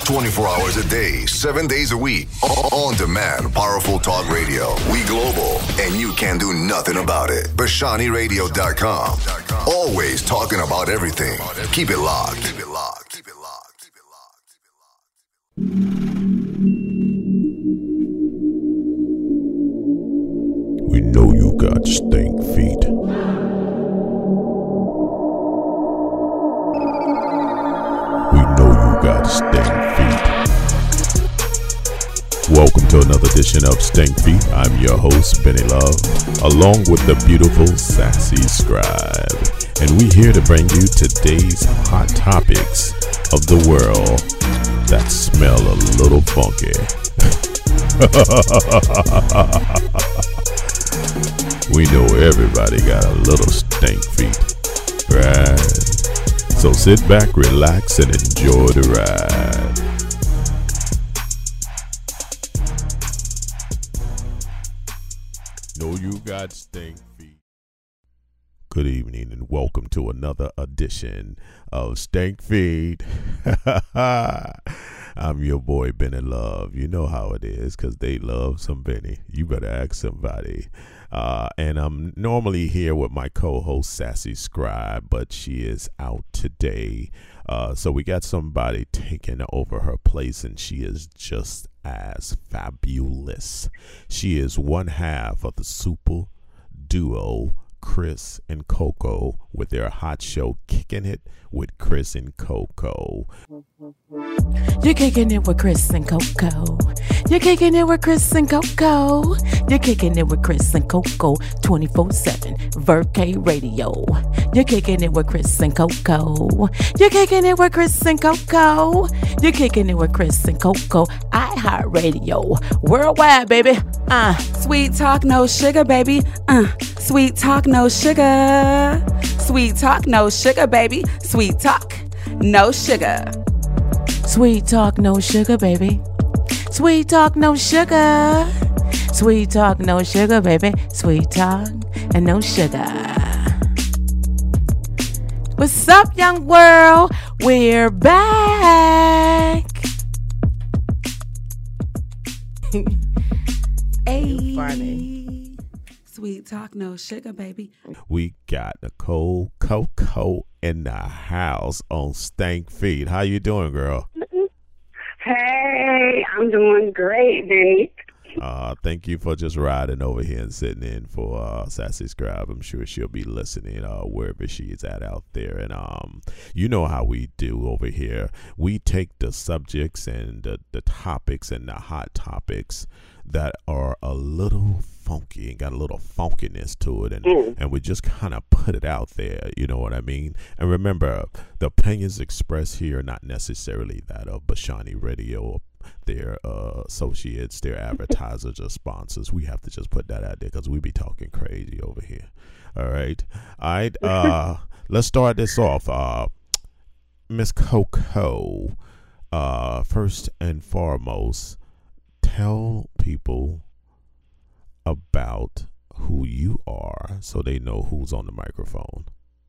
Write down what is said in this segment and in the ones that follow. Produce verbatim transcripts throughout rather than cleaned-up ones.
twenty-four hours a day, seven days a week. On demand, powerful talk radio. We global, and you can do nothing about it. Bashani Radio dot com. Always talking about everything. Keep it locked. Keep it locked. Keep it locked. Keep it locked. Keep it locked. We know you got stink feet. We know you got stink feet. Welcome to another edition of Stink Feet. I'm your host, Benny Love, along with the beautiful Sassy Scribe. And we here to bring you today's hot topics of the world that smell a little funky. We know everybody got a little stink feet, right? So sit back, relax, and enjoy the ride. Know you got stink feet. Good evening and welcome to another edition of Stink Feet. I'm your boy Benny Love. You know how it is, because they love some Benny. You better ask somebody. Uh, and I'm normally here with my co-host Sassy Scribe, but she is out today. Uh, so we got somebody taking over her place, and she is just as fabulous. She is one half of the super duo Chris and Coco with their hot show Kicking It with Chris and Coco. You're kicking it with Chris and Coco. You're kicking it with Chris and Coco. You're kicking it with Chris and Coco twenty-four seven Verkay Radio. You're kicking it with Chris and Coco. You're kicking it with Chris and Coco. You're kicking it with Chris and Coco. iHeartRadio. Worldwide, baby. Uh, sweet talk, no sugar, baby. Uh, sweet talk, no sugar. Sweet talk, no sugar, baby. Sweet talk, no sugar. Sweet talk, no sugar, baby. Sweet talk, no sugar. Sweet talk, no sugar, baby. Sweet talk and no sugar. What's up, young world? We're back. Hey, funny. Sweet talk, no sugar, baby. We got Nicole Coco in the house on Stank Feet. How you doing, girl? Hey, I'm doing great, Benny. Uh, thank you for just riding over here and sitting in for uh, Sassy Scribe. I'm sure she'll be listening uh, wherever she is at out there. And um, you know how we do over here. We take the subjects and the, the topics and the hot topics that are a little funky and got a little funkiness to it, and mm. and we just kind of put it out there, you know what I mean? And remember, the opinions expressed here are not necessarily that of Bashani Radio, their uh, associates, their advertisers or sponsors. We have to just put that out there because we be talking crazy over here. All right, all right. Uh, let's start this off. Uh, Miss Coco, uh, first and foremost, tell people about who you are so they know who's on the microphone.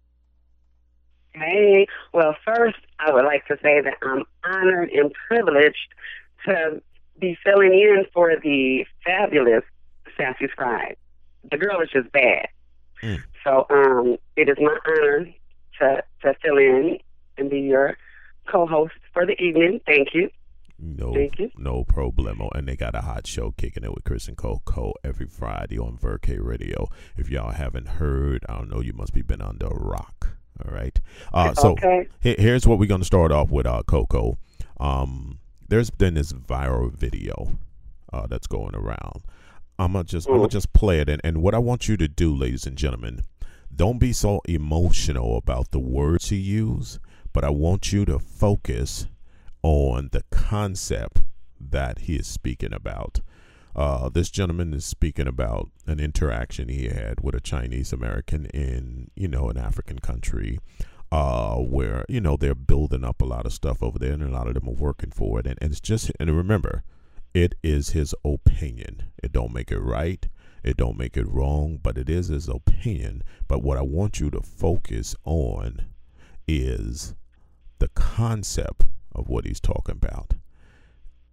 Hey, well, first, I would like to say that I'm honored and privileged to be filling in for the fabulous Sassy Scribe. The girl is just bad. Mm. So um, it is my honor to, to fill in and be your co-host for the evening. Thank you. No, no problemo. And they got a hot show Kicking It with Chris and Coco every Friday on Verkay Radio. If y'all haven't heard, I don't know, you must be been under a rock. All right. Uh, so okay. he- here's what we're going to start off with, uh, Coco. Um, there's been this viral video uh, that's going around. I'm gonna just, mm. I'm gonna just play it, and, and what I want you to do, ladies and gentlemen, don't be so emotional about the words you use, but I want you to focus on the concept that he is speaking about. Uh, this gentleman is speaking about an interaction he had with a Chinese American in, you know, an African country, uh, where, you know, they're building up a lot of stuff over there, and a lot of them are working for it. And, and it's just, and remember, it is his opinion. It don't make it right. It don't make it wrong, but it is his opinion. But what I want you to focus on is the concept of what he's talking about.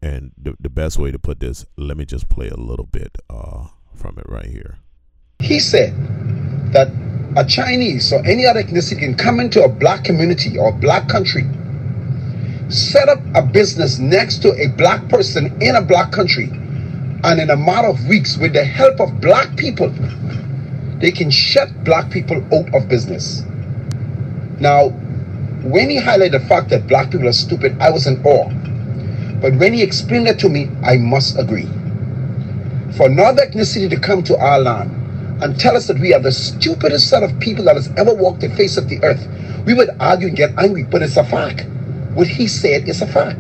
and the, the best way to put this, let me just play a little bit uh, from it right here. He said that a Chinese or any other ethnicity can come into a black community or a black country, set up a business next to a black person in a black country, and in a matter of weeks, with the help of black people, they can shut black people out of business. Now, when he highlighted the fact that black people are stupid, I was in awe. But when he explained it to me, I must agree. For another ethnicity to come to our land and tell us that we are the stupidest set of people that has ever walked the face of the earth, we would argue and get angry, but it's a fact. What he said is a fact.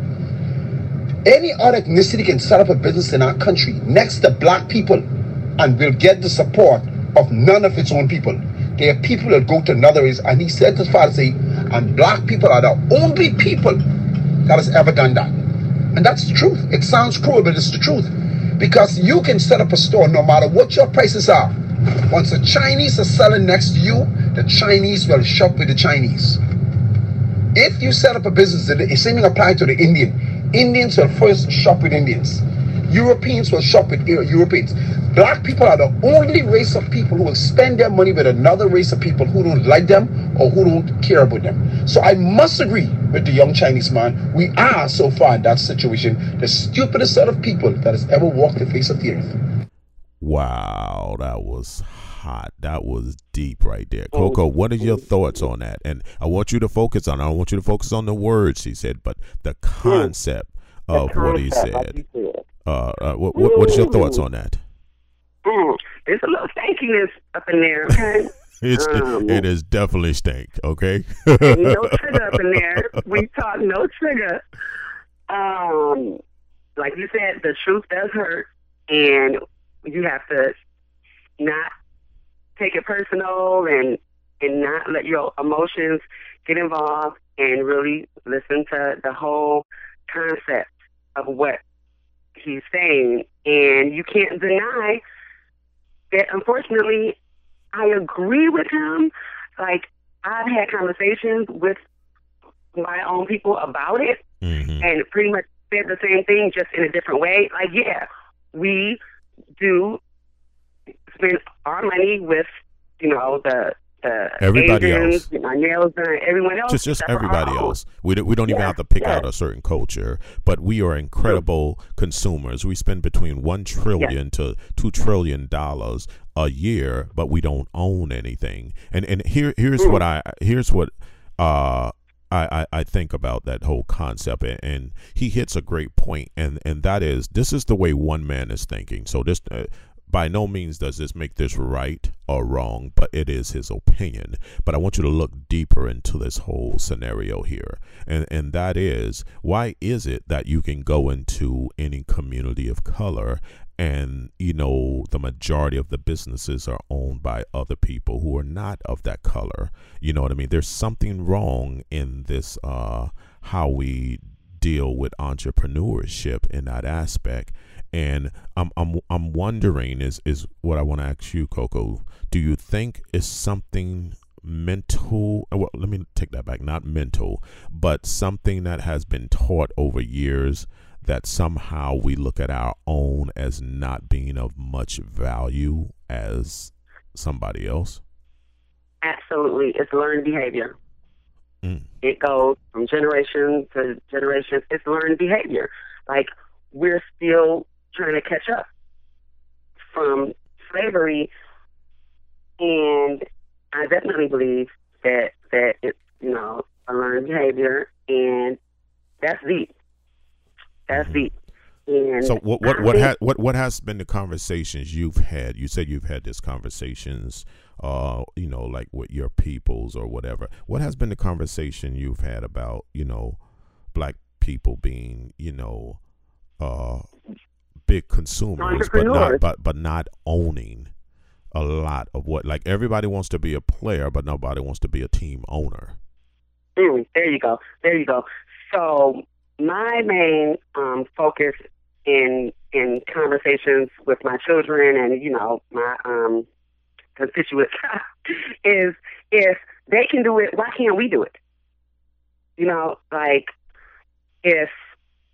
Any other ethnicity can set up a business in our country next to black people and will get the support of none of its own people. There are people that go to another race, and he said as far as say, and black people are the only people that has ever done that. And that's the truth. It sounds cruel, but it's the truth. Because you can set up a store no matter what your prices are. Once the Chinese are selling next to you, the Chinese will shop with the Chinese. If you set up a business, the same thing applies to the Indian. Indians will first shop with Indians. Europeans will shop with Europeans. Black people are the only race of people who will spend their money with another race of people who don't like them or who don't care about them. So I must agree with the young Chinese man. We are so far in that situation the stupidest set of people that has ever walked the face of the earth. Wow, that was hot. That was deep right there. Coco, what are your thoughts on that? And I want you to focus on, I don't want you to focus on the words he said, but the concept mm. of the what he said. Like said. Uh, uh, what, what, what is your thoughts on that? Mm. There's a little stankiness up in there, okay? It's, um, it is definitely stank, okay? No trigger up in there. We talk no trigger. Um, like you said, the truth does hurt, and you have to not take it personal and and not let your emotions get involved and really listen to the whole concept of what he's saying. And you can't deny that, unfortunately, I agree with him. Like, I've had conversations with my own people about it, mm-hmm. and pretty much said the same thing, just in a different way. Like, yeah, we do spend our money with, you know, the the everybody Asians, else, get my nails done, everyone else, just just everybody else. We don't, we don't yeah. even have to pick yeah. out a certain culture, but we are incredible True. consumers. We spend between one trillion yeah. to two trillion dollars a year, but we don't own anything. And and here here's mm. what I here's what uh. I, I think about that whole concept, and, and he hits a great point, and, and that is, this is the way one man is thinking. So this, uh, by no means does this make this right or wrong, but it is his opinion. But I want you to look deeper into this whole scenario here, and and that is, why is it that you can go into any community of color and, you know, the majority of the businesses are owned by other people who are not of that color? You know what I mean? There's something wrong in this, uh, how we deal with entrepreneurship in that aspect. And I'm I'm I'm wondering is is what I want to ask you, Coco. Do you think it's something mental? Well, let me take that back. Not mental, but something that has been taught over years, that somehow we look at our own as not being of much value as somebody else? Absolutely. It's learned behavior. Mm. It goes from generation to generation. It's learned behavior. Like, we're still trying to catch up from slavery, and I definitely believe that, that it's, you know, a learned behavior, and that's deep. That's deep. And so what what what, ha- what what has been the conversations you've had? You said you've had these conversations, uh, you know, like with your peoples or whatever. What has been the conversation you've had about, you know, black people being, you know, uh, big consumers, but not but but not owning a lot of what? Like, everybody wants to be a player, but nobody wants to be a team owner. Mm, there you go. There you go. So my main um, focus in in conversations with my children and, you know, my um, constituents is, if they can do it, why can't we do it? You know, like, if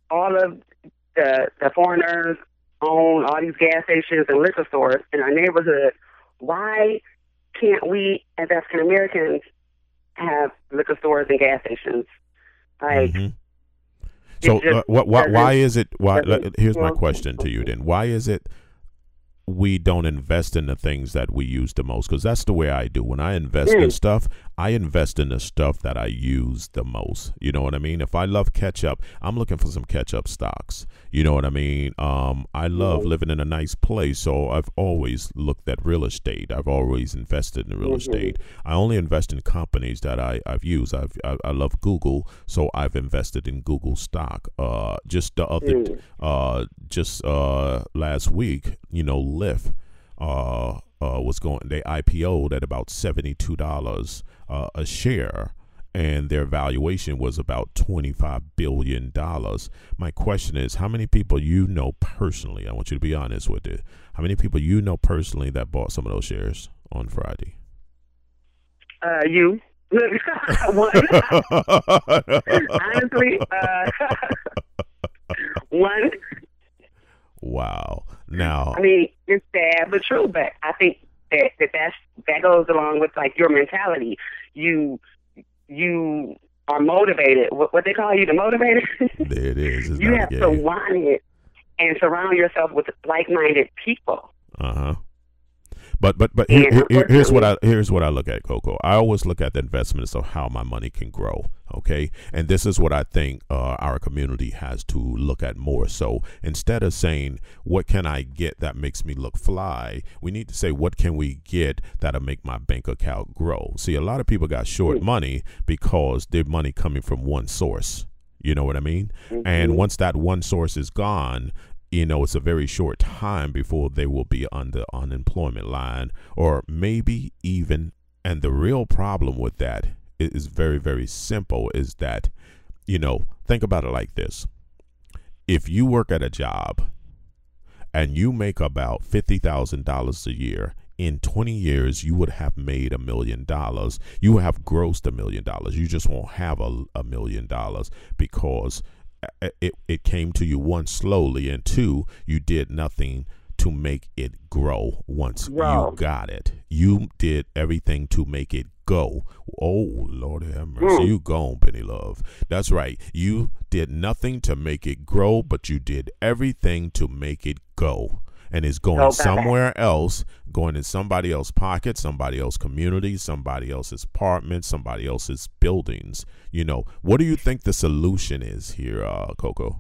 all of the the foreigners own all these gas stations and liquor stores in our neighborhood. Why can't we, as African Americans, have liquor stores and gas stations? Like, mm-hmm. so just, uh, what, what, why is it? Why? doesn't- Here's my well, question to you. Then, why is it we don't invest in the things that we use the most? Because that's the way I do. When I invest in Mm. stuff, I invest in the stuff that I use the most. You know what I mean? If I love ketchup, I'm looking for some ketchup stocks. You know what I mean? Um, I love Mhm. living in a nice place, so I've always looked at real estate. I've always invested in real Mhm. estate. I only invest in companies that I, I've used. I've, I, I love Google, so I've invested in Google stock. Uh, just the other, Mm. uh, just uh, last week, you know, Lyft uh, uh, was going. They I P O'd at about seventy-two dollars uh, a share, and their valuation was about twenty-five billion dollars. My question is, how many people you know personally? I want you to be honest with it. How many people you know personally that bought some of those shares on Friday? Uh, you. One. Honestly, uh, one. Wow. Now, I mean, it's sad but true. But I think that, that that's, that goes along with like your mentality. You you are motivated. What, what they call you, the motivator. there it is. It's You not have a to game. want it and surround yourself with like-minded people. Uh huh. But but but here, And here, here's what I here's what I look at, Coco. I always look at the investments of how my money can grow. Okay, and this is what I think uh, our community has to look at more. So instead of saying what can I get that makes me look fly, we need to say what can we get that'll make my bank account grow. See, a lot of people got short money because their money coming from one source. You know what I mean? Mm-hmm. And once that one source is gone, you know, it's a very short time before they will be on the unemployment line, or maybe even, and the real problem with that is very, very simple, is that, you know, think about it like this. If you work at a job and you make about fifty thousand dollars a year, in twenty years, you would have made a million dollars. You would have grossed a million dollars. You just won't have a, a million dollars because It, it came to you, one, slowly, and two, you did nothing to make it grow once Grow. you got it. You did everything to make it go. Oh, Lord have mercy. Mm. You gone, Penny Love. That's right. You did nothing to make it grow, but you did everything to make it go. And it's going Go back. somewhere else, going in somebody else's pocket, somebody else's community, somebody else's apartment, somebody else's buildings. You know, what do you think the solution is here, uh, Coco?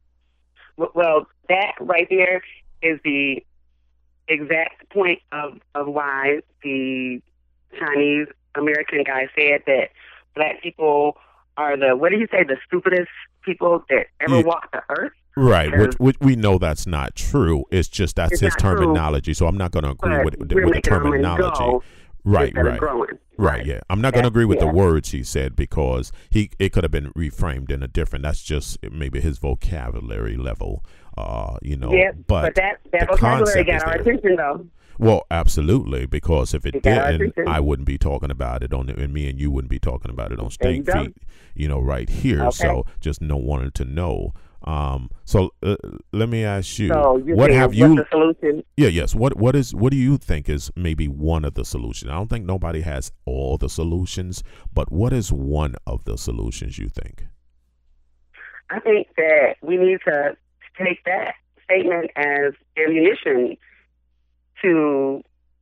Well, that right there is the exact point of, of why the Chinese American guy said that black people are the, what did he say, the stupidest people that ever Yeah. walked the earth? Right, which, Because- which we know that's not true. It's just that's It's his not true, terminology. So I'm not going to agree But with, with, we're with the making our money terminology. go Right, instead of right. growing. Right, yeah. I'm not going to That's- agree with yeah. the words he said because he it could have been reframed in a different. That's just maybe his vocabulary level, uh, you know. Yeah, but, but that, that the vocabulary concept is got our there. attention, though. Well, absolutely, because if it It got our didn't, attention. I wouldn't be talking about it on, and me and you wouldn't be talking about it on There you Stank go. Feet, you know, right here. Okay. So just no wanted to know. Um, so uh, let me ask you, So you what saying have what's you? the solution? Yeah, yes. What what is what do you think is maybe one of the solutions? I don't think nobody has all the solutions, but what is one of the solutions you think? I think that we need to take that statement as ammunition to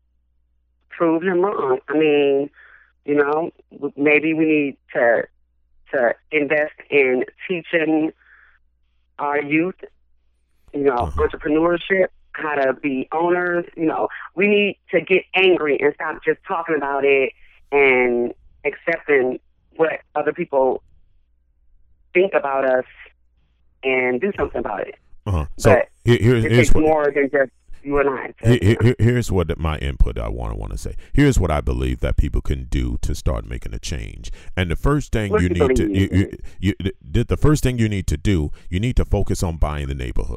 prove him wrong. I mean, you know, maybe we need to to invest in teaching our youth, you know, Uh-huh. entrepreneurship, how to be owners. You know, we need to get angry and stop just talking about it and accepting what other people think about us and do something about it. Uh-huh. So But here, here's, It here's takes what, more than just you and I. Here, here- here's what my input I want to want to say. Here's what I believe that people can do to start making a change. And the first thing What you do you need to believe? you, you, you, the, the first thing you need to do, you need to focus on buying the neighborhood.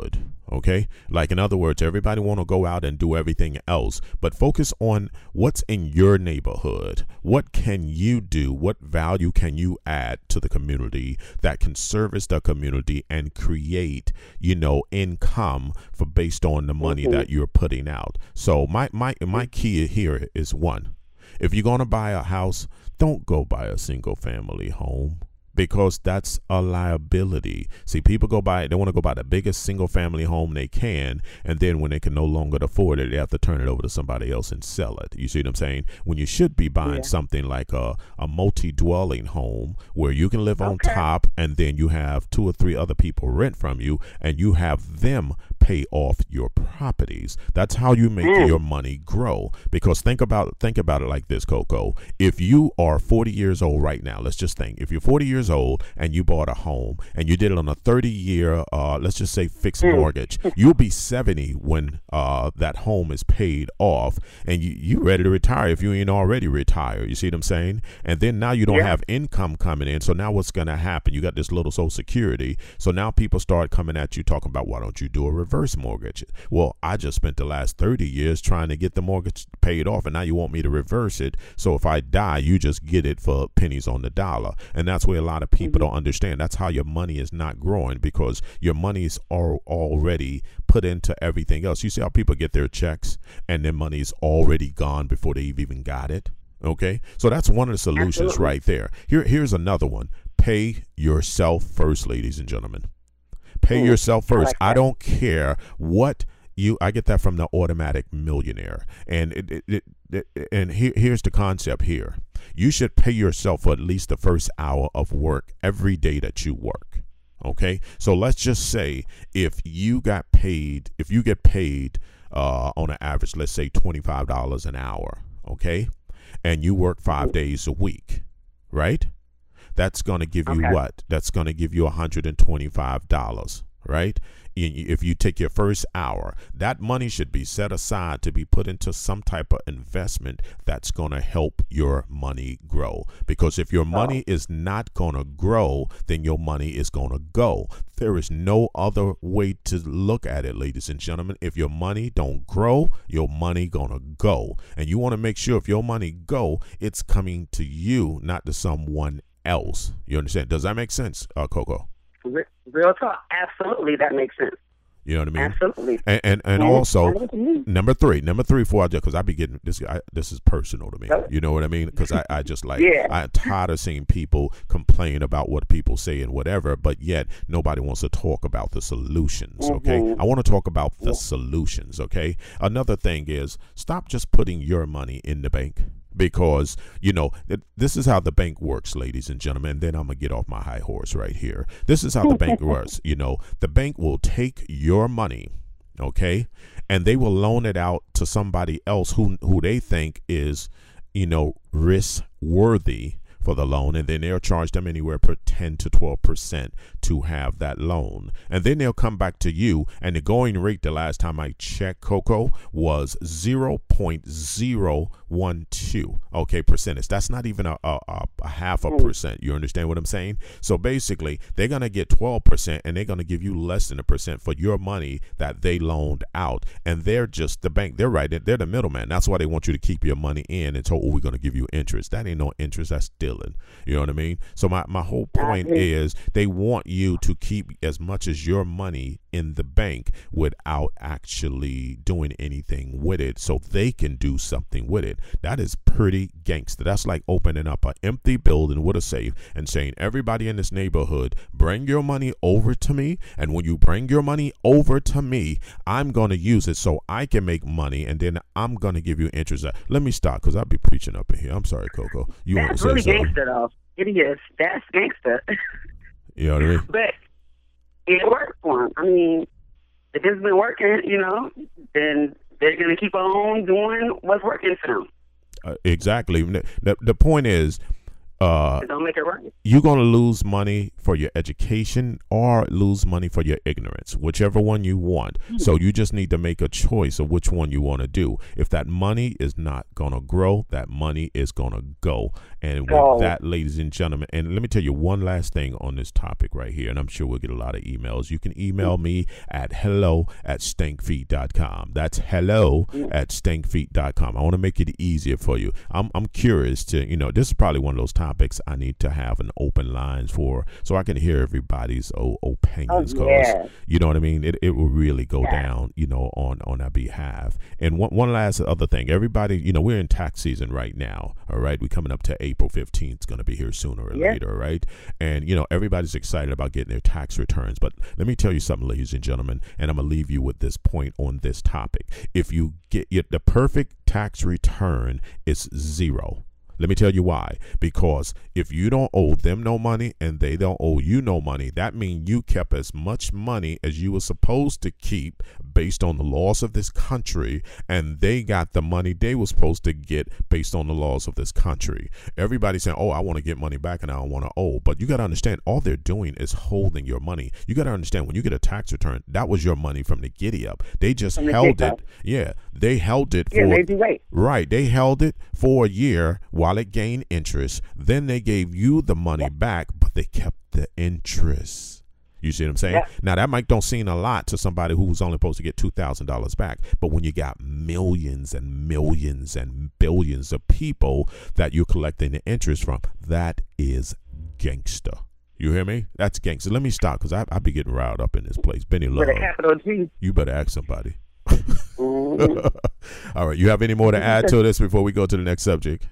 Okay, like in other words, everybody want to go out and do everything else, but focus on what's in your neighborhood. What can you do? What value can you add to the community that can service the community and create, you know, income for based on the money mm-hmm. that you're putting out? So my my my key here is one: if you're gonna buy a house, don't go buy a single family home, because that's a liability. See, people go buy, they want to go buy the biggest single family home they can, and then when they can no longer afford it, they have to turn it over to somebody else and sell it. You see what I'm saying? When you should be buying yeah. something like a, a multi-dwelling home where you can live on okay. top, and then you have two or three other people rent from you, and you have them pay off your properties. That's how you make mm. your money grow. Because think about think about it like this, Coco. If you are forty years old right now, let's just think, if you're forty years old and you bought a home and you did it on a thirty year, uh, let's just say fixed mm. mortgage, you'll be seventy when uh, that home is paid off, and you you ready to retire if you ain't already retired. You see what I'm saying? And then now you don't yeah. have income coming in. So now what's going to happen? You got this little Social Security. So now people start coming at you talking about, why don't you do a reverse mortgage? Well, I just spent the last thirty years trying to get the mortgage paid off, and now you want me to reverse it. So if I die, you just get it for pennies on the dollar. And that's where a lot of people don't understand. That's how your money is not growing, because your money's are already put into everything else. You see how people get their checks and their money's already gone before they've even got it? Okay, so that's one of the solutions Absolutely. Right there. Here, here's another one. Pay yourself first, ladies and gentlemen. Pay mm, yourself first. I, like I don't care what you. I get that from the Automatic Millionaire, and it, it, it, it and here, here's the concept here. You should pay yourself for at least the first hour of work every day that you work. Okay, so let's just say if you got paid, if you get paid uh, on an average, let's say twenty-five dollars an hour. Okay, and you work five days a week, right? That's going to give you okay. what? That's going to give you one hundred twenty-five dollars, right? If you take your first hour, that money should be set aside to be put into some type of investment that's going to help your money grow. Because if your money oh. is not going to grow, then your money is going to go. There is no other way to look at it, ladies and gentlemen. If your money don't grow, your money going to go. And you want to make sure if your money go, it's coming to you, not to someone else. You understand? Does that make sense, uh, Coco? Real talk. Absolutely, that makes sense. You know what I mean? Absolutely. And and, and also, number three, number three, before I do, because I be getting this. I, this is personal to me. You know what I mean? Because I, I just like yeah. I'm tired of seeing people complain about what people say and whatever, but yet nobody wants to talk about the solutions. Mm-hmm. Okay, I want to talk about the yeah. solutions. Okay. Another thing is, stop just putting your money in the bank. Because, you know, th- this is how the bank works, ladies and gentlemen. And then I'm going to get off my high horse right here. This is how the bank works. You know, the bank will take your money, okay, and they will loan it out to somebody else who, who they think is, you know, risk worthy for the loan, and then they'll charge them anywhere per ten to twelve percent to have that loan. And then they'll come back to you, and the going rate the last time I checked, Coco, was zero point zero one two, okay, percentage. That's not even a, a, a half a percent. You understand what I'm saying? So basically, they're going to get twelve percent, and they're going to give you less than a percent for your money that they loaned out. And they're just the bank. They're right. They're the middleman. That's why they want you to keep your money in and so, oh, we're going to give you interest. That ain't no interest. That's still You know what I mean? So my, my whole point is they want you to keep as much as your money in the bank without actually doing anything with it so they can do something with it. That is pretty gangster. That's like opening up an empty building with a safe and saying, everybody in this neighborhood, bring your money over to me. And when you bring your money over to me, I'm going to use it so I can make money. And then I'm going to give you interest. Let me stop because I'll be preaching up in here. I'm sorry, Coco. You want to say really something? Gangster, though. It is. That's gangster. You know what I mean? But it worked for them. I mean, if it's been working, you know, then they're going to keep on doing what's working for them. Uh, exactly. The, the point is, Uh, It don't make it right. You're going to lose money for your education or lose money for your ignorance, whichever one you want. Mm-hmm. So you just need to make a choice of which one you want to do. If that money is not going to grow, that money is going to go. And with oh. that, ladies and gentlemen, and let me tell you one last thing on this topic right here, and I'm sure we'll get a lot of emails. You can email me at hello at stinkfeet dot com. That's hello mm-hmm. at stinkfeet dot com. I want to make it easier for you. I'm I'm curious to, you know, this is probably one of those topics I need to have an open lines for so I can hear everybody's o- opinions. Oh, yeah. You know what I mean? It it will really go yeah. down, you know, on, on our behalf. And one, one last other thing, everybody, you know, we're in tax season right now. All right. We're coming up to April fifteenth. It's going to be here sooner or yeah. later. Right. And, you know, everybody's excited about getting their tax returns. But let me tell you something, ladies and gentlemen, and I'm going to leave you with this point on this topic. If you get, get the perfect tax return, it's zero. Let me tell you why. Because if you don't owe them no money and they don't owe you no money, that means you kept as much money as you were supposed to keep based on the laws of this country, and they got the money they were supposed to get based on the laws of this country. Everybody's saying, oh, I want to get money back and I don't want to owe. But you got to understand, all they're doing is holding your money. You got to understand, when you get a tax return, that was your money from the giddy up. They just from held the it. Yeah, they held it for. Yeah, they do right. Right, they held it for a year while it gained interest. Then they gave you the money back, but they kept the interest. You see what I'm saying? Yeah. Now, that might don't seem a lot to somebody who was only supposed to get two thousand dollars back. But when you got millions and millions and billions of people that you're collecting the interest from, that is gangster. You hear me? That's gangster. Let me stop, because I, I be getting riled up in this place. Benny Love. With a capital G. You better ask somebody. mm-hmm. All right. You have any more to add to this before we go to the next subject?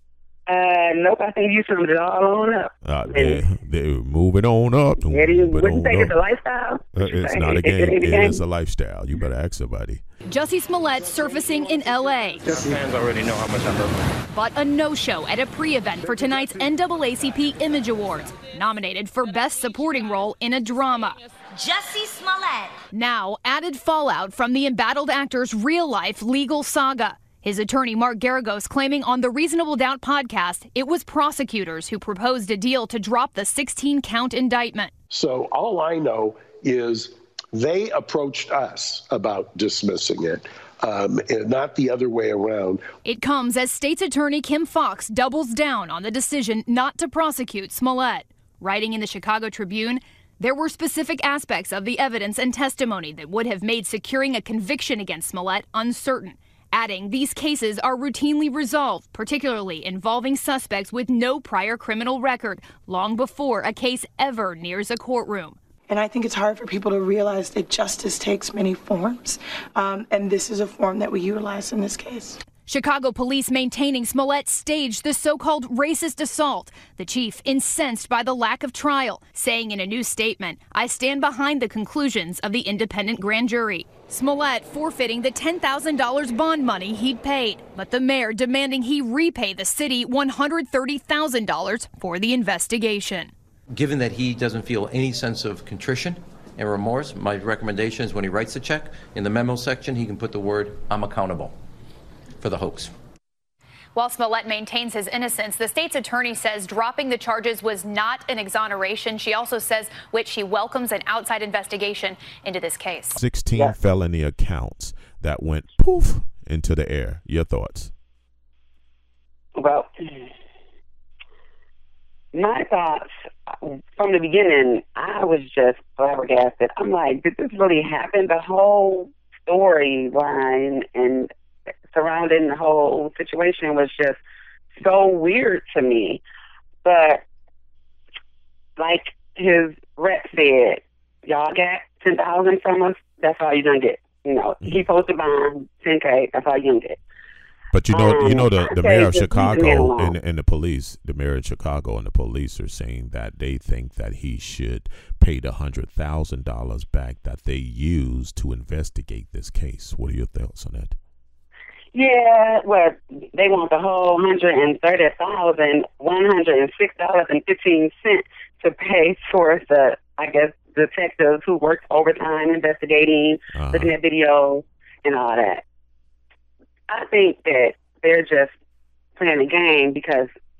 Uh, nope, I think you summed it all on up. Uh, they're, they're moving on up. It is, what you think, it's a lifestyle? Uh, it's not a game. It, it is a lifestyle. You better ask somebody. Jussie Smollett surfacing in L A. Fans already know how much I love him. But a no-show at a pre-event for tonight's N double A C P Image Awards, nominated for Best Supporting Role in a Drama. Jussie Smollett. Now, added fallout from the embattled actor's real-life legal saga. His attorney, Mark Geragos, claiming on the Reasonable Doubt podcast it was prosecutors who proposed a deal to drop the sixteen-count indictment. So all I know is they approached us about dismissing it, um, and not the other way around. It comes as State's Attorney Kim Foxx doubles down on the decision not to prosecute Smollett. Writing in the Chicago Tribune, there were specific aspects of the evidence and testimony that would have made securing a conviction against Smollett uncertain. Adding, these cases are routinely resolved, particularly involving suspects with no prior criminal record, long before a case ever nears a courtroom. And I think it's hard for people to realize that justice takes many forms, um, and this is a form that we utilize in this case. Chicago police maintaining Smollett staged the so-called racist assault. The chief incensed by the lack of trial, saying in a new statement, "I stand behind the conclusions of the independent grand jury." Smollett forfeiting the ten thousand dollars bond money he'd paid, but the mayor demanding he repay the city one hundred thirty thousand dollars for the investigation. Given that he doesn't feel any sense of contrition and remorse, my recommendation is when he writes the check, in the memo section, he can put the word, "I'm accountable," for the hoax. While Smollett maintains his innocence, the state's attorney says dropping the charges was not an exoneration. She also says which she welcomes an outside investigation into this case. sixteen yeah. felony accounts that went poof into the air. Your thoughts? Well, my thoughts from the beginning, I was just flabbergasted. I'm like, did this really happen? The whole storyline and surrounding the whole situation was just so weird to me. But like his rep said, y'all got ten thousand from us, that's all you're gonna get. You know, he posted bond ten K, that's all you're gonna get. But you know, um, you know the, the mayor of Chicago and, and, and the police, the mayor of Chicago and the police are saying that they think that he should pay the hundred thousand dollars back that they used to investigate this case. What are your thoughts on that? Yeah, well, they want the whole one hundred thirty thousand one hundred six dollars and fifteen cents to pay for the, I guess, detectives who worked overtime investigating, uh-huh. looking at videos and all that. I think that they're just playing a game because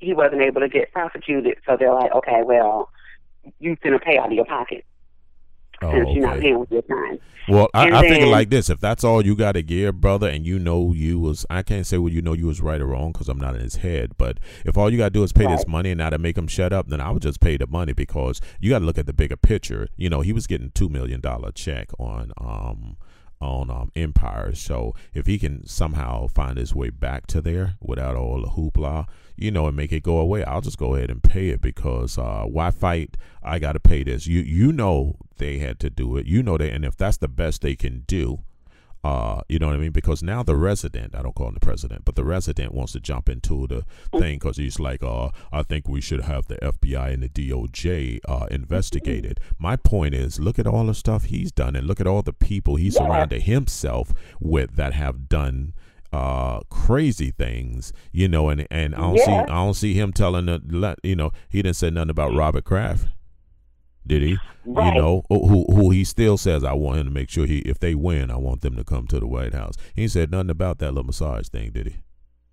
he wasn't able to get prosecuted. So they're like, okay, well, you're going to pay out of your pocket Oh, since okay. you're not paying with your time. Well, I, And I think it then- like this. If that's all you got to give, brother, and you know you was, I can't say, well, you know you was right or wrong because I'm not in his head. But if all you got to do is pay this Right. money and now to make him shut up, then I would just pay the money because you got to look at the bigger picture. You know, he was getting two million dollars check on um on um Empire. So if he can somehow find his way back to there without all the hoopla, you know, and make it go away, I'll just go ahead and pay it because uh, why fight? I got to pay this. You you know they had to do it. You know they, and if that's the best they can do, uh, you know what I mean? Because now the resident, I don't call him the president, but the resident wants to jump into the thing because he's like, uh, I think we should have the F B I and the D O J uh, investigated. My point is, look at all the stuff he's done and look at all the people he surrounded himself with that have done uh crazy things, you know, and and I don't Yeah. see I don't see him telling the let you know he didn't say nothing about Robert Kraft, did he? Right. You know, who who he still says I want him to make sure he if they win, I want them to come to the White House. He said nothing about that little massage thing, did he?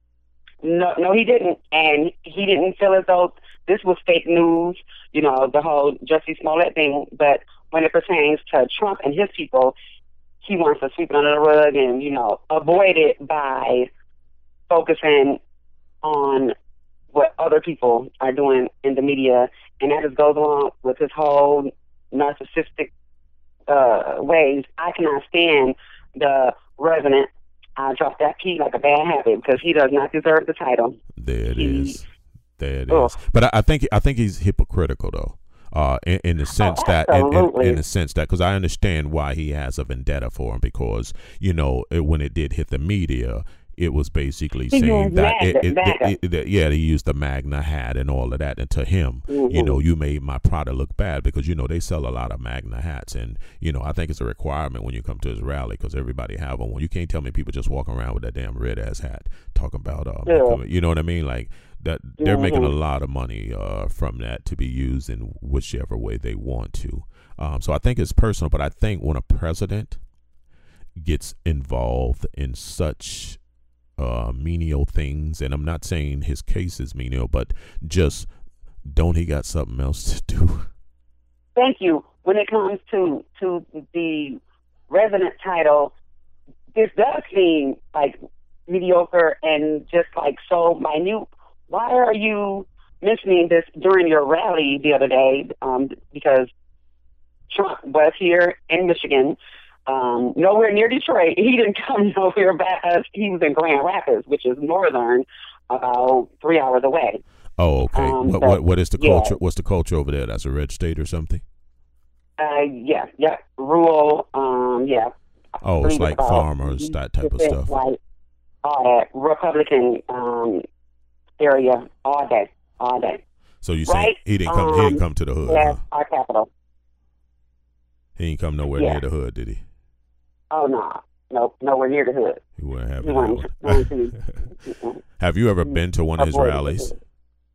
No, no, he didn't, and he didn't feel as though this was fake news. You know, the whole Jussie Smollett thing. But when it pertains to Trump and his people, he wants to sweep it under the rug and, you know, avoid it by focusing on what other people are doing in the media. And that just goes along with his whole narcissistic uh, ways. I cannot stand the resident. I drop that key like a bad habit because he does not deserve the title. There it He- is. There it Ugh. is. But I, I think I think he's hypocritical though. Uh, in, in the sense that, in, in, absolutely. in the sense that, because I understand why he has a vendetta for him, because you know it, when it did hit the media, it was basically He saying used that, MAGA, it, it, MAGA. it- it- yeah, they used the Magna hat and all of that, and to him, you Mhm. know, you made my product look bad because you know they sell a lot of Magna hats, and you know I think it's a requirement when you come to his rally because everybody have one. You can't tell me people just walking around with that damn red ass hat talking about, uh, Yeah. you know what I mean, like. That they're making a Mhm. lot of money uh, from that to be used in whichever way they want to. Um, so I think it's personal, but I think when a president gets involved in such uh, menial things, and I'm not saying his case is menial, but just don't he got something else to do? Thank you. When it comes to to the resident title, this does seem like mediocre and just like so minute. Why are you mentioning this during your rally the other day? Um, because Trump was here in Michigan, um, nowhere near Detroit. He didn't come nowhere back. He was in Grand Rapids, which is northern, about three hours away. Oh, okay. Um, what, but- what what is the yeah. culture? What's the culture over there? That's a red state or something? Uh, yeah, yeah, rural, um, yeah. Oh, it's believe like about farmers, that type of percent stuff. White, all that Republican um, area, all day, all day. So you saying Right? he didn't come? he didn't Um, come to the hood. That's Huh? our capital. He didn't come nowhere Yeah. near the hood, did he? Oh no, nope, nowhere near the hood. He wouldn't have He it. wasn't going to. Mm-mm. Have you ever been to one of his Avoid the rallies? hood.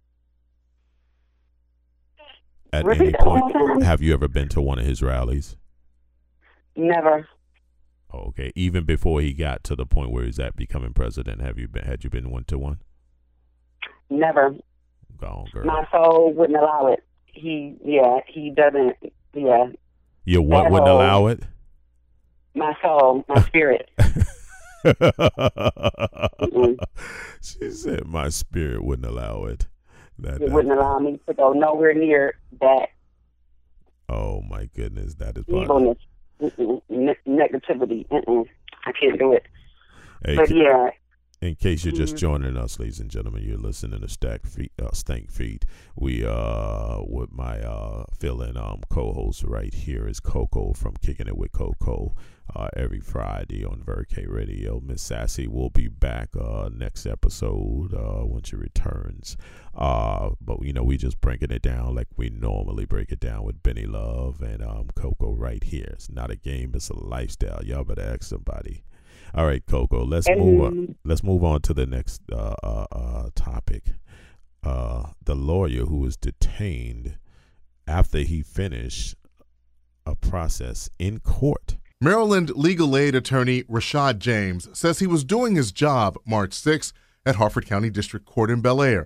At Repeat any that one point, more time? have you ever been to one of his rallies? Never. Okay, even before he got to the point where he's at becoming president, have you been? Had you been one to one? Never. Go on, girl. My soul wouldn't allow it. He, yeah, he doesn't. Yeah, Your what that wouldn't whole- allow it? my soul, my spirit. She said, "My spirit wouldn't allow it." That, It that- wouldn't allow me to go nowhere near that oh my goodness, that is part of evilness, Mm-mm. Ne- negativity. Mm-mm. I can't do it. Hey, But ca- yeah, in case you're just Mhm. joining us, ladies and gentlemen, you're listening to Stack Feet, uh, Stank Feet. We uh with my uh fill-in um co-host right here is Coco from Kicking It with Coco. Uh, every Friday on Verke Radio. Miss Sassy will be back uh, next episode uh, when she returns. Uh, but, you know, we just breaking it down like we normally break it down with Benny Love and um, Coco right here. It's not a game, it's a lifestyle. Y'all better ask somebody. All right, Coco, let's And- move on. Let's move on to the next uh, uh, uh, topic. Uh, the lawyer who was detained after he finished a process in court. Maryland legal aid attorney Rashad James says he was doing his job March sixth at Harford County District Court in Bel Air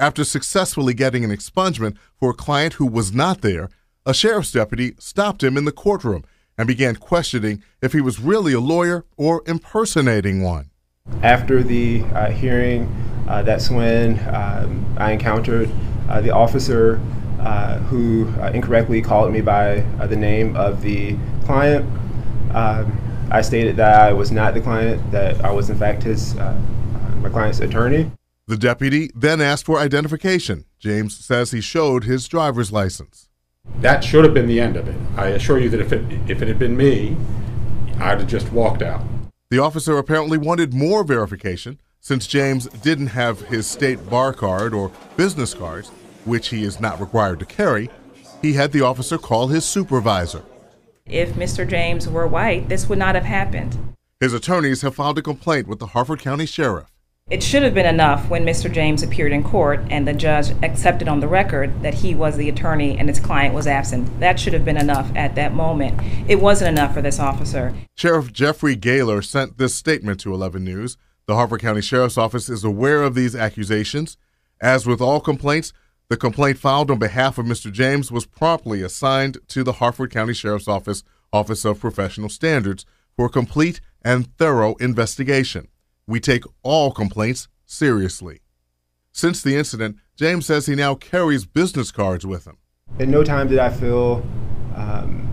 After successfully getting an expungement for a client who was not there, a sheriff's deputy stopped him in the courtroom and began questioning if he was really a lawyer or impersonating one. After the uh, hearing, uh, that's when um, I encountered uh, the officer uh, who uh, incorrectly called me by uh, the name of the client. Um, I stated that I was not the client, that I was in fact his, uh, my client's attorney. The deputy then asked for identification. James says he showed his driver's license. That should have been the end of it. I assure you that if it, if it had been me, I'd have just walked out. The officer apparently wanted more verification since James didn't have his state bar card or business cards, which he is not required to carry. He had the officer call his supervisor. If Mister James were white, this would not have happened. His attorneys have filed a complaint with the Harford County Sheriff. It should have been enough when Mister James appeared in court and the judge accepted on the record that he was the attorney and his client was absent. That should have been enough at that moment. It wasn't enough for this officer. Sheriff Jeffrey Gaylor sent this statement to eleven News. The Harford County Sheriff's Office is aware of these accusations. As with all complaints, the complaint filed on behalf of Mister James was promptly assigned to the Harford County Sheriff's Office Office of Professional Standards for a complete and thorough investigation. We take all complaints seriously. Since the incident, James says he now carries business cards with him. At no time did I feel, um,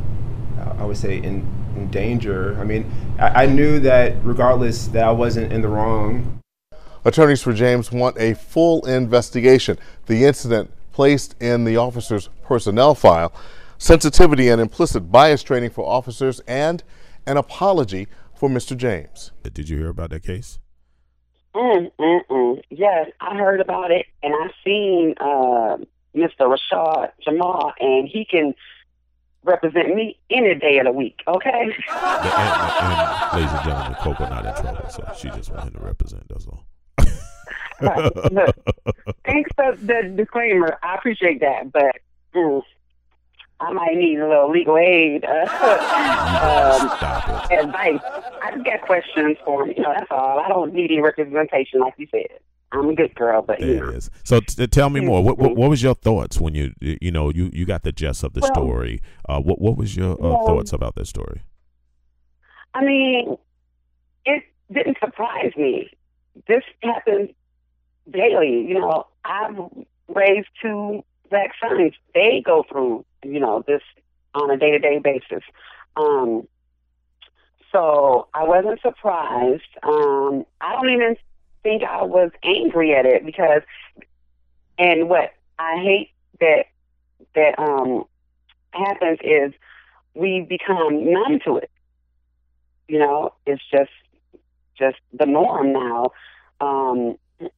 I would say, in, in danger. I mean, I, I knew that regardless that I wasn't in the wrong. Attorneys for James want a full investigation. The incident placed in the officer's personnel file, sensitivity and implicit bias training for officers, and an apology for Mister James. Did you hear about that case? Mm, mm, mm. Yes, I heard about it, and I've seen uh, Mister Rashad Jamal, and he can represent me any day of the week, okay? And, and, and, ladies and gentlemen, Coco not in trouble, so she just wanted to represent, that's all. Right. Look, thanks for the disclaimer. I appreciate that, but mm, I might need a little legal aid, uh, um, advice. I just got questions for him. You know, that's all. I don't need any representation, like you said. I'm a good girl, but there you know. it is. So t- tell me more. What, what what was your thoughts when you you know you, you got the gist of the well, story? Uh, what what was your uh, well, thoughts about that story? I mean, it didn't surprise me. This happens daily. You know, I've raised two black sons. They go through, you know, this on a day-to-day basis. Um, so I wasn't surprised. Um, I don't even think I was angry at it because, and what I hate that that um, happens is we become numb to it. You know, it's just just the norm now. Um,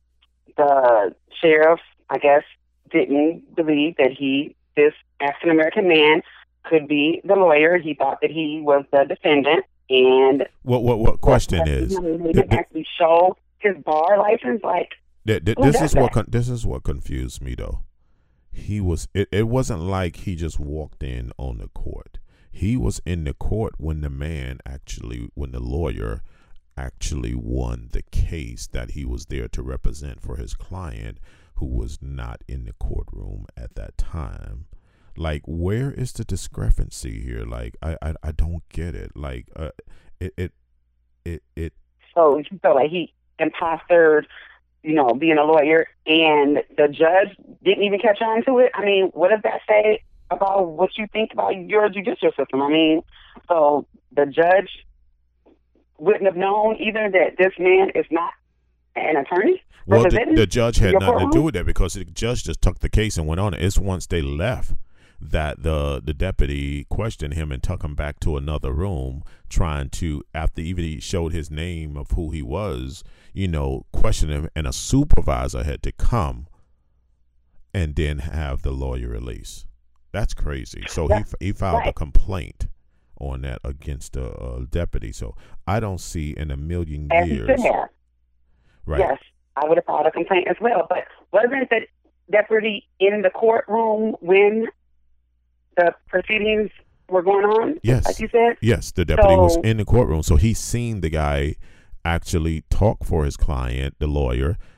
the sheriff, I guess, didn't believe that he, this African American man, could be the lawyer. He thought that he was the defendant. And what what what question is? He didn't actually show his bar license. Like th- th- this is what con- this is what confused me though. He was it, it wasn't like he just walked in on the court. He was in the court when the man actually, when the lawyer actually won the case that he was there to represent for his client, who was not in the courtroom at that time. Like, where is the discrepancy here? Like, I, I, I don't get it. Like, uh, it, it, it, it. So you feel like he impostered, you know, being a lawyer, and the judge didn't even catch on to it. I mean, what does that say about what you think about your judicial system? I mean, so the judge wouldn't have known either that this man is not an attorney? Well, the, the judge had nothing to do with that because the judge just took the case and went on. It's once they left that the the deputy questioned him and took him back to another room, trying to, after even he showed his name of who he was, you know, question him, and a supervisor had to come and then have the lawyer release. That's crazy. So he he filed right. a complaint on that against the uh, deputy. So I don't see in a million as years. He should have. Right. Yes, I would have filed a complaint as well. But wasn't the deputy in the courtroom when the proceedings were going on? Yes. Like you said? Yes, the deputy so, was in the courtroom. So he's seen the guy actually talk for his client, the lawyer,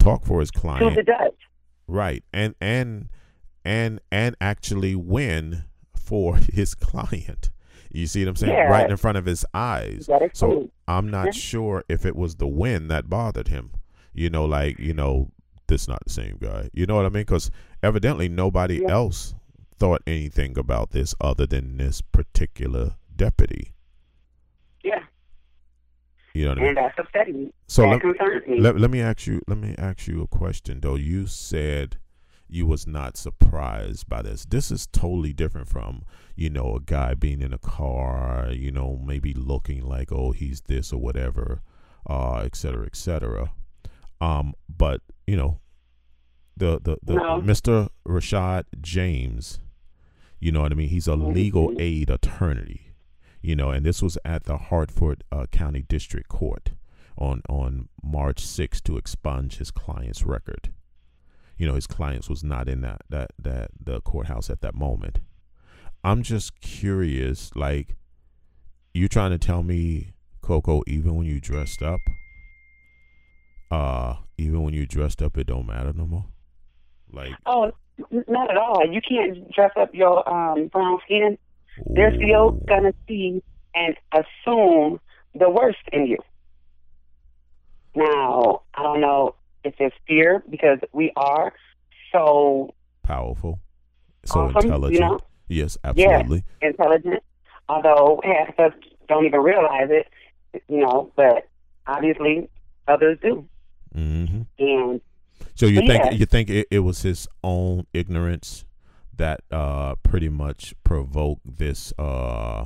talk for his to client. the judge. Right. And and and and actually win for his client. You see what I'm saying? Yeah. Right in front of his eyes. That is So true. I'm not Yeah. sure if it was the win that bothered him. You know, like, you know, this not the same guy. You know what I mean? Because evidently nobody Yeah. else thought anything about this other than this particular deputy. Yeah. You know what I mean? And that's upsetting. So that let, concerns me. let, let me ask you let me ask you a question though. You said you was not surprised by this. This is totally different from, you know, a guy being in a car, you know, maybe looking like, oh, he's this or whatever, uh, et cetera, et cetera. Um, but, you know, the, the, the No. Mister Rashad James, you know what I mean? He's a legal aid attorney, you know, and this was at the Hartford uh, County District Court on, on March sixth to expunge his client's record. You know, his clients was not in that, that, that the courthouse at that moment. I'm just curious, like, you trying to tell me, Coco, even when you dressed up, uh, even when you dressed up, it don't matter no more? Like, Oh, n- not at all. You can't dress up your um, brown skin. They're still going to see and assume the worst in you. Now, I don't know if it's fear because we are so powerful, so awesome, intelligent. you know? Yes, absolutely. Yeah, intelligent. Although half of us don't even realize it, you know, but obviously others do. Mm-hmm. And so you so, think yeah. you think it, it was his own ignorance that uh, pretty much provoked this uh,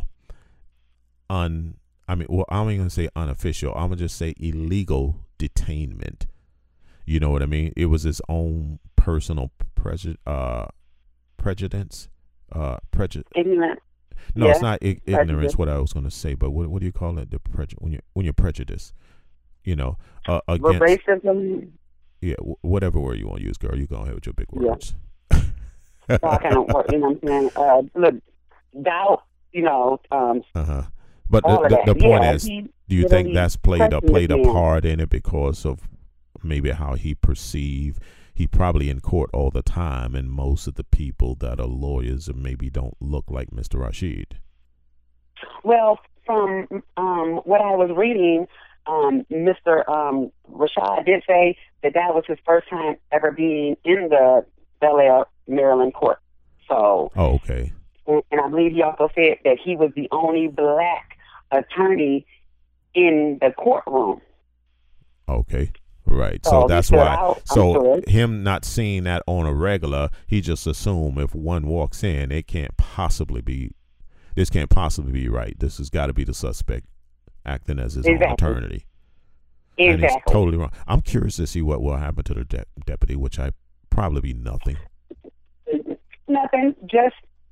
un I mean, well, I'm not going to say unofficial. I'm going to just say illegal detainment. You know what I mean? It was his own personal preju- uh, prejudice. Uh, preju- ignorant. No, Yeah. it's not I- ignorance. Prejudice. What I was going to say, but what what do you call it? The preju- when you when you're prejudiced, you know, uh, against racism. yeah, w- whatever word you want to use, girl. You go ahead with your big Yeah. words. All kind of work, you know what I'm saying? Uh, look, doubt, you know, um, Uh huh. But all the, of the, that. the point Yeah, is, he do you think literally that's played a questioned played a the man. part in it because of maybe how he perceived? He probably in court all the time, and most of the people that are lawyers and maybe don't look like Mister Rashid. Well, from um, what I was reading, um, Mister Um, Rashad did say that that was his first time ever being in the Bel Air, Maryland court. So, Oh, okay. and, and I believe he also said that he was the only black attorney in the courtroom. Okay. Right. So, So he that's stood why. out, I'm So sure. him not seeing that on a regular, he just assumed if one walks in, it can't possibly be. This can't possibly be right. This has got to be the suspect acting as his Exactly. own attorney. And Exactly. it's totally wrong. I'm curious to see what will happen to the de- deputy, which I probably be nothing. Nothing, just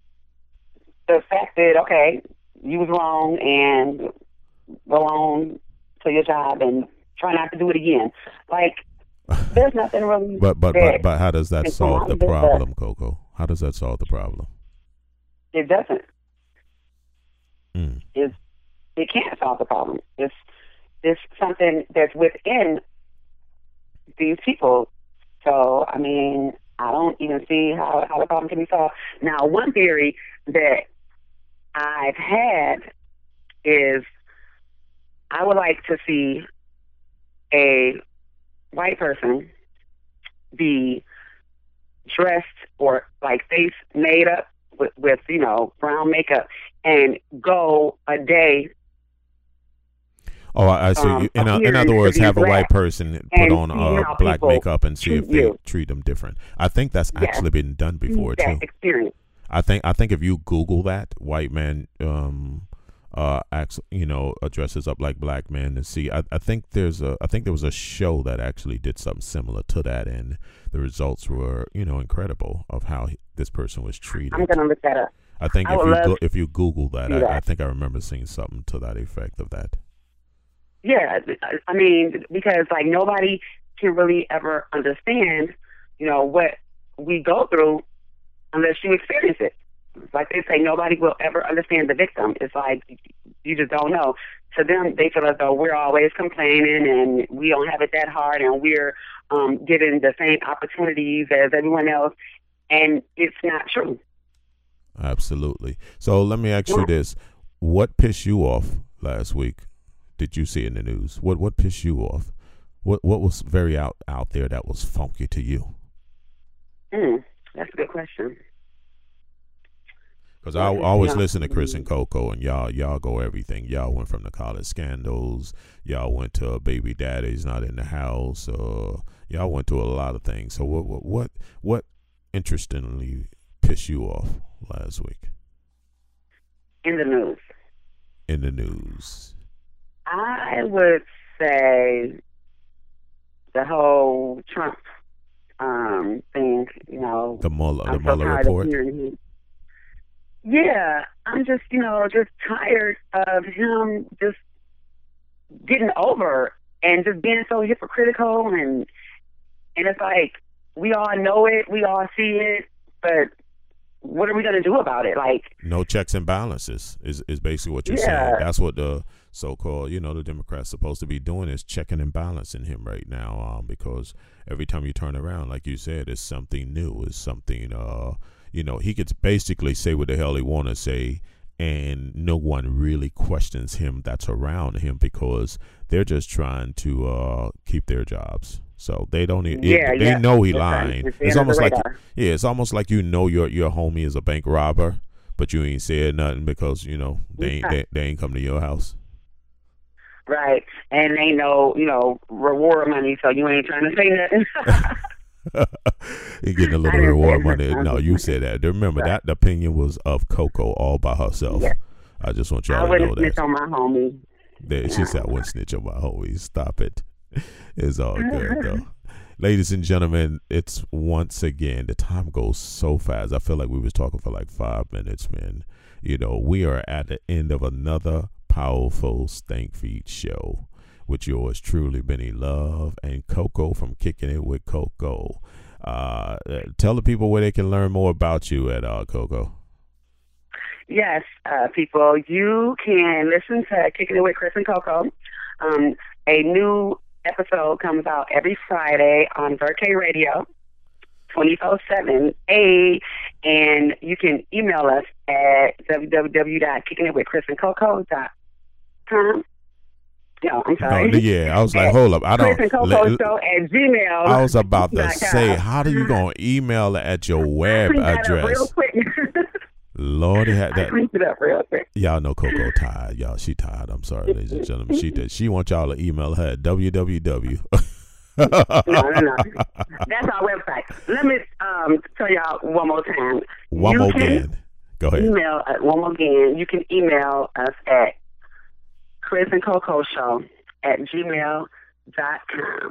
the fact that, okay, you was wrong and go on to your job and try not to do it again. Like, there's nothing really But but that but but how does that can solve come the out of it, but problem, Coco? How does that solve the problem? It doesn't. Mm. It's, it can't solve the problem. It's, it's something that's within these people. So, I mean, I don't even see how, how the problem can be solved. Now, one theory that I've had is I would like to see a white person be dressed or like face made up with, with you know, brown makeup and go a day. Oh, I, I see. Um, in, o- in appearing other to words, be have a white black person put and on see uh, how black people makeup and see if treat they you. treat them different. I think that's Yeah. actually been done before that too. experience. I think I think if you Google that, white man um uh acts, you know, uh, dresses up like black man and see. I, I think there's a I think there was a show that actually did something similar to that, and the results were, you know, incredible of how he, this person was treated. I'm gonna look that up. I think I if would you love go, if you Google that, to I, do that. I think I remember seeing something to that effect of that. Yeah, I- I mean, because like nobody can really ever understand, you know, what we go through unless you experience it. Like they say, nobody will ever understand the victim. It's like you just don't know to them, they feel as though we're always complaining and we don't have it that hard and we're um, given the same opportunities as everyone else. And it's not true. Absolutely. So let me ask you this. What pissed you off last week? Did you see in the news? What what pissed you off? What what was very out, out there that was funky to you? Mm, that's a good question. Because I, I always listen to Chris and Coco, and y'all y'all go everything. Y'all went from the college scandals. Y'all went to baby daddy's not in the house. Uh, y'all went to a lot of things. So what what what, what interestingly pissed you off last week? In the news. In the news. I would say the whole Trump um, thing, you know. The Mueller, the I'm Mueller so report. Yeah, I'm just, you know, just tired of him just getting over and just being so hypocritical, and and it's like we all know it, we all see it, but what are we going to do about it? Like, no checks and balances is, is basically what you're yeah. saying. That's what the so-called, you know, the Democrats supposed to be doing, is checking and balancing him right now, um, because every time you turn around, like you said, it's something new, it's something, uh, you know, he could basically say what the hell he want to say, and no one really questions him that's around him, because they're just trying to uh, keep their jobs. So they don't even, yeah, it, they yeah. know he it's lying. It's, it's almost like, radar. yeah, it's almost like, you know, your your homie is a bank robber, but you ain't said nothing because, you know, they ain't, they, they ain't come to your house. Right. And they know, you know, reward money, so you ain't trying to say nothing. You're getting a little reward money. No, you said that. Remember, right. that the opinion was of Coco all by herself. Yeah. I just want y'all I to know that. I wouldn't snitch on my homie. There, she said I wouldn't snitch on my homie. Stop it. It's all good, though. Ladies and gentlemen, it's once again, the time goes so fast. I feel like we was talking for like five minutes, man. You know, we are at the end of another powerful Stank Feet show with yours truly, Benny Love, and Coco from Kicking It with Coco. Uh, tell the people where they can learn more about you at uh, Coco. Yes, uh, people, you can listen to Kicking It with Chris and Coco. Um, a new episode comes out every Friday on Verkay Radio, twenty-four seven A, and you can email us at w w w dot kicking it with chris and coco dot com. No, I'm sorry. No, yeah, I was like, hold up. I don't. Chris and Coco Show at Gmail. I was about to say, how do you gonna email it at your web address? Real quick. Lord, it had that. I it up real quick. Y'all know Coco tired. Y'all, she tired. I'm sorry, ladies and gentlemen. She did. She wants y'all to email her at www. no, no, no. That's our website. Let me um, tell y'all one more time. One you more again. Go ahead. Email uh, one more again. You can email us at Chris and Coco Show at gmail dot com.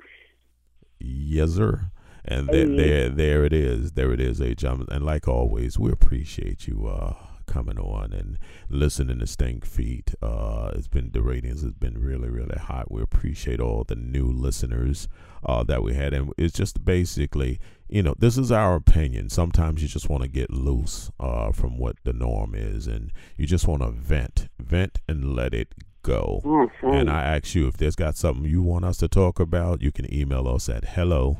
Yes, sir. And there, there, there it is. There it is, H. And like always, we appreciate you uh, coming on and listening to Stank Feet. Uh, it's been the ratings has been really, really hot. We appreciate all the new listeners uh, that we had, and it's just basically, you know, this is our opinion. Sometimes you just want to get loose uh, from what the norm is, and you just want to vent, vent, and let it go. Mm-hmm. And I ask you, if there's got something you want us to talk about, you can email us at hello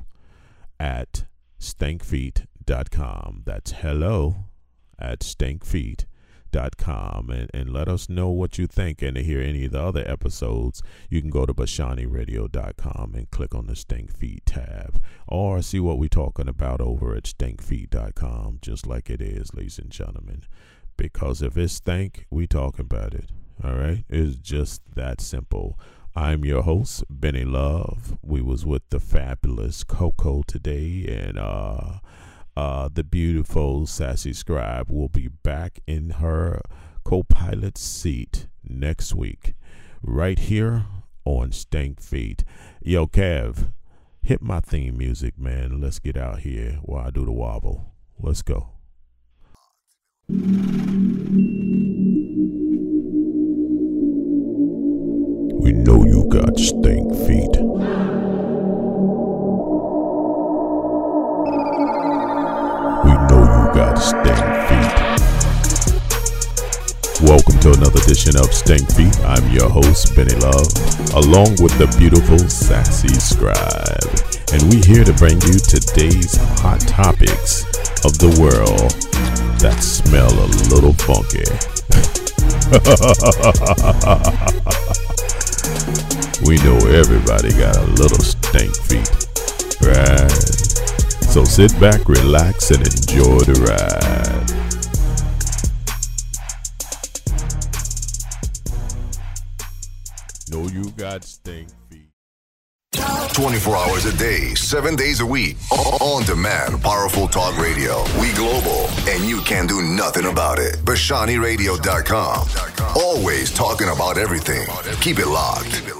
at stankfeet dot com. That's hello at stankfeet dot com, and, and let us know what you think. And to hear any of the other episodes, you can go to bashani radio dot com and click on the Stank Feet tab, or see what we're talking about over at stankfeet dot com, just like it is, ladies and gentlemen. Because if it's stank, we talking about it. All right? It's just that simple. I'm your host, Benny Love. We was with the fabulous Coco today, and uh, uh, the beautiful Sassy Scribe will be back in her co-pilot seat next week, right here on Stank Feet. Yo, Kev, hit my theme music, man. Let's get out here while I do the wobble. Let's go. We know you got stank feet. We know you got stank feet. Welcome to another edition of Stink Feet. I'm your host, Benny Love, along with the beautiful Sassy Scribe. And we here to bring you today's hot topics of the world that smell a little funky. We know everybody got a little stink feet, right? So sit back, relax, and enjoy the ride. Know you got stink feet. twenty-four hours a day, seven days a week. On demand, powerful talk radio. We global, and you can do nothing about it. Bashani Radio dot com. Always talking about everything. Keep it locked.